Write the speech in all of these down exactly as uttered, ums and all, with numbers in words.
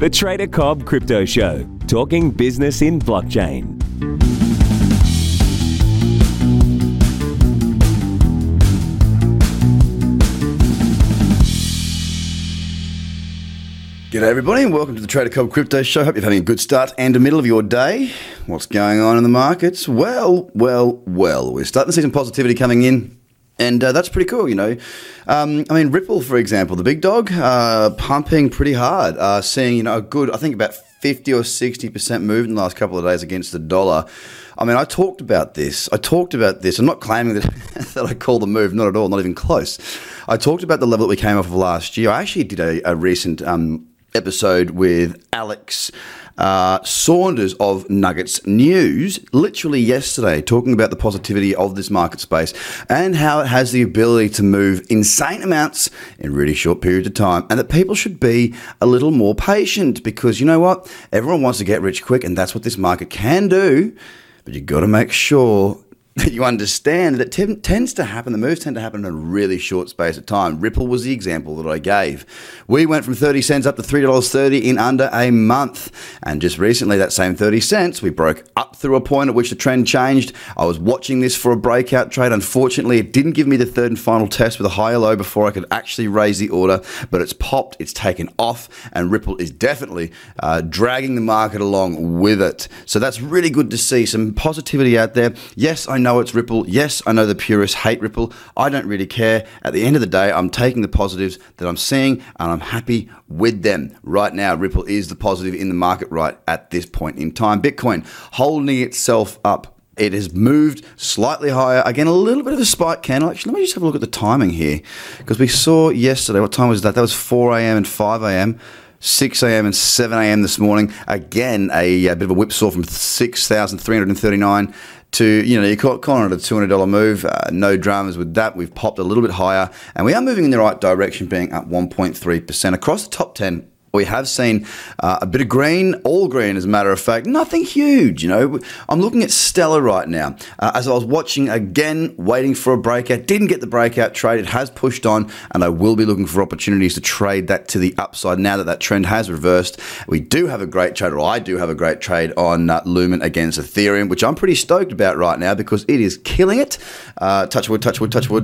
The Trader Cobb Crypto Show, talking business in blockchain. G'day everybody and welcome to the Trader Cobb Crypto Show. Hope you're having a good start and a middle of your day. What's going on in the markets? Well, well, well, we're starting to see some positivity coming in. And uh, that's pretty cool, you know. Um, I mean, Ripple, for example, the big dog, uh, pumping pretty hard, uh, seeing, you know, a good, I think about fifty or sixty percent move in the last couple of days against the dollar. I mean, I talked about this. I talked about this. I'm not claiming that, that I called the move, not at all, not even close. I talked about the level that we came off of last year. I actually did a, a recent um, episode with Alex Uh, Saunders of Nuggets News, literally yesterday, talking about the positivity of this market space and how it has the ability to move insane amounts in really short periods of time, and that people should be a little more patient because, you know what, everyone wants to get rich quick, and that's what this market can do, but you've got to make sure that you understand that it t- tends to happen, the moves tend to happen in a really short space of time. Ripple was the example that I gave. We went from thirty cents up to three dollars thirty in under a month. And just recently, that same thirty cents, we broke up through a point at which the trend changed. I was watching this for a breakout trade. Unfortunately, it didn't give me the third and final test with a higher low before I could actually raise the order, but it's popped, it's taken off, and Ripple is definitely uh, dragging the market along with it. So that's really good to see, some positivity out there. Yes, I know it's Ripple. Yes, I know the purists hate Ripple. I don't really care. At the end of the day, I'm taking the positives that I'm seeing and I'm happy with them. Right now, Ripple is the positive in the market right at this point in time. Bitcoin holding itself up. It has moved slightly higher. Again, a little bit of a spike candle. Actually, let me just have a look at the timing here because we saw yesterday, what time was that? That was four a.m. and five a.m. six a.m. and seven a.m. this morning. Again, a, a bit of a whipsaw from six thousand three hundred thirty-nine to, you know, you're calling it a two hundred dollars move. Uh, no dramas with that. We've popped a little bit higher, and we are moving in the right direction, being up one point three percent. Across the top ten, we have seen uh, a bit of green, all green as a matter of fact, nothing huge, you know. I'm looking at Stellar right now. Uh, as I was watching again, waiting for a breakout, didn't get the breakout trade, it has pushed on, and I will be looking for opportunities to trade that to the upside now that that trend has reversed. We do have a great trade, or I do have a great trade on uh, Lumen against Ethereum, which I'm pretty stoked about right now because it is killing it. Uh, touch wood, touch wood, touch wood.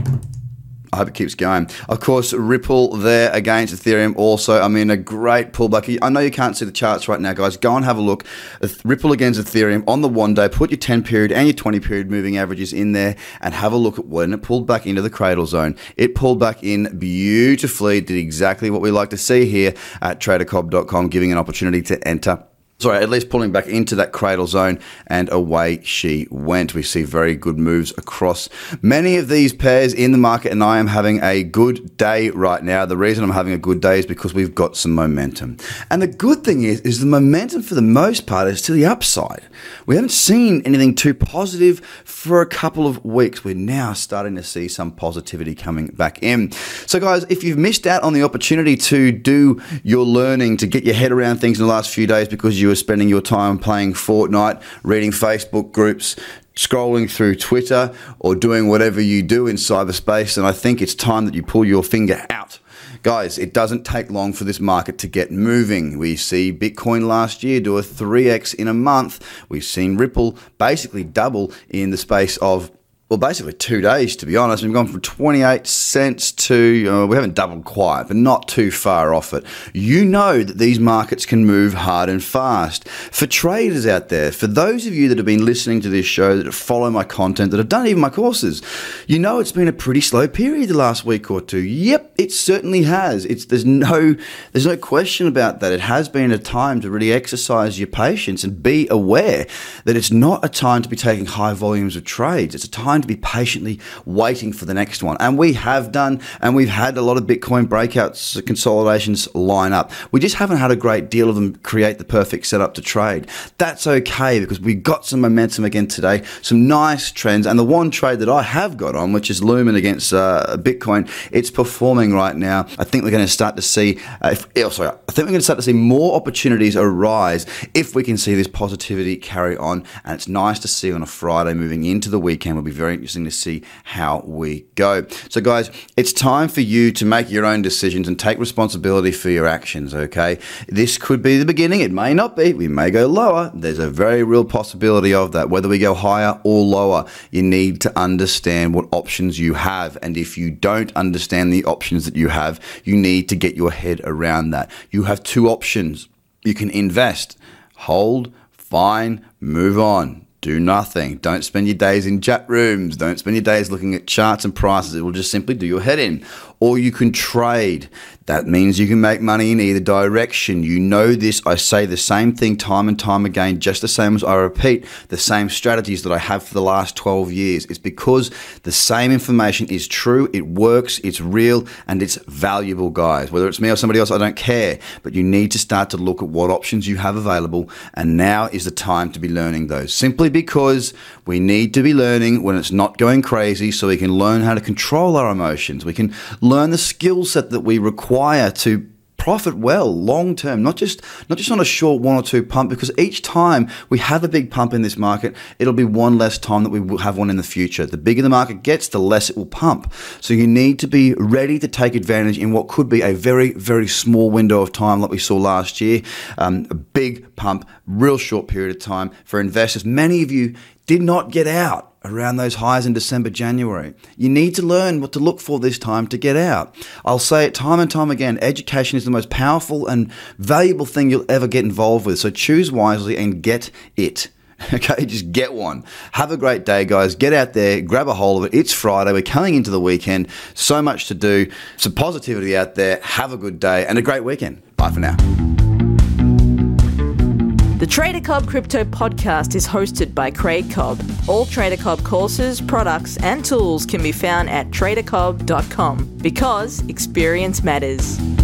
I hope it keeps going. Of course, Ripple there against Ethereum also. I mean, a great pullback. I know you can't see the charts right now, guys. Go and have a look. Ripple against Ethereum on the one day. Put your ten period and your twenty period moving averages in there and have a look at when it pulled back into the cradle zone. It pulled back in beautifully. Did exactly what we like to see here at trader cobb dot com, giving an opportunity to enter. Sorry, at least pulling back into that cradle zone, and away she went. We see very good moves across many of these pairs in the market, and I am having a good day right now. The reason I'm having a good day is because we've got some momentum. And the good thing is, is the momentum for the most part is to the upside. We haven't seen anything too positive for a couple of weeks. We're now starting to see some positivity coming back in. So guys, if you've missed out on the opportunity to do your learning, to get your head around things in the last few days because you were spending your time playing Fortnite, reading Facebook groups, scrolling through Twitter, or doing whatever you do in cyberspace, and I think it's time that you pull your finger out. Guys, it doesn't take long for this market to get moving. We see Bitcoin last year do a three x in a month. We've seen Ripple basically double in the space of, well, basically two days, to be honest. We've gone from twenty-eight cents to, uh, we haven't doubled quite, but not too far off it. You know that these markets can move hard and fast. For traders out there, for those of you that have been listening to this show, that follow my content, that have done even my courses, you know it's been a pretty slow period the last week or two. Yep, it certainly has. It's there's no there's no question about that. It has been a time to really exercise your patience and be aware that it's not a time to be taking high volumes of trades. It's a time to be patiently waiting for the next one. And we have done, and we've had a lot of Bitcoin breakouts, consolidations line up. We just haven't had a great deal of them create the perfect setup to trade. That's okay, because we got some momentum again today, some nice trends. And the one trade that I have got on, which is Lumen against uh, Bitcoin, it's performing right now. I think we're going to start to see, uh, if, oh, sorry, I think we're going to start to see more opportunities arise if we can see this positivity carry on. And it's nice to see on a Friday moving into the weekend. We'll be very very interesting to see how we go. So guys, it's time for you to make your own decisions and take responsibility for your actions, okay? This could be the beginning. It may not be. We may go lower. There's a very real possibility of that. Whether we go higher or lower, you need to understand what options you have. And if you don't understand the options that you have, you need to get your head around that. You have two options. You can invest, hold, fine, move on. Do nothing. Don't spend your days in chat rooms. Don't spend your days looking at charts and prices. It will just simply do your head in. Or you can trade. That means you can make money in either direction. You know this. I say the same thing time and time again, just the same as I repeat the same strategies that I have for the last twelve years. It's because the same information is true, it works, it's real, and it's valuable, guys. Whether it's me or somebody else, I don't care. But you need to start to look at what options you have available, and now is the time to be learning those. Simply because we need to be learning when it's not going crazy so we can learn how to control our emotions. We can learn the skill set that we require to profit well long term, not just not just on a short one or two pump, because each time we have a big pump in this market, it'll be one less time that we will have one in the future. The bigger the market gets, the less it will pump. So you need to be ready to take advantage in what could be a very, very small window of time like we saw last year. Um, a big pump, real short period of time for investors. Many of you did not get out around those highs in December, January. You need to learn what to look for this time to get out. I'll say it time and time again, education is the most powerful and valuable thing you'll ever get involved with. So choose wisely and get it. Okay, just get one. Have a great day, guys. Get out there, grab a hold of it. It's Friday. We're coming into the weekend. So much to do. Some positivity out there. Have a good day and a great weekend. Bye for now. The Trader Cobb Crypto Podcast is hosted by Craig Cobb. All Trader Cobb courses, products, and tools can be found at trader cobb dot com because experience matters.